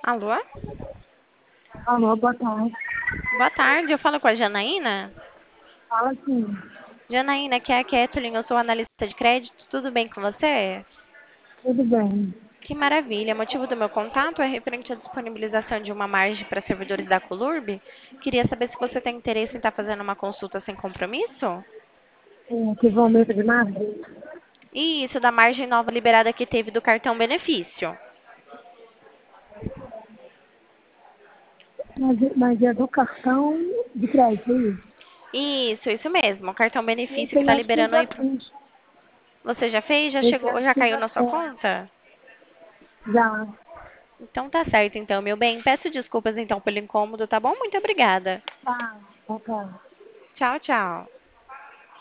Alô? Alô, boa tarde. Boa tarde, eu falo com a Janaína. Fala sim, Janaína, aqui é a Kathleen, eu sou analista de crédito, tudo bem com você? tudo bem. Que maravilha, o motivo do meu contato é referente à disponibilização de uma margem para servidores da Colurb. Queria saber se você tem interesse em estar fazendo uma consulta sem compromisso? Teve um aumento de margem, E isso da margem nova liberada que teve do cartão benefício. mas é do cartão de crédito, é isso? Isso mesmo, o cartão benefício Esse que aí está acho que eu liberando já aí. fiz. Você já fez? Já Esse chegou? acho Já que caiu já na sua conta? já. Então tá certo, então, meu bem. Peço desculpas então pelo incômodo, tá bom? Muito obrigada. Tá, tá. Tchau, tchau.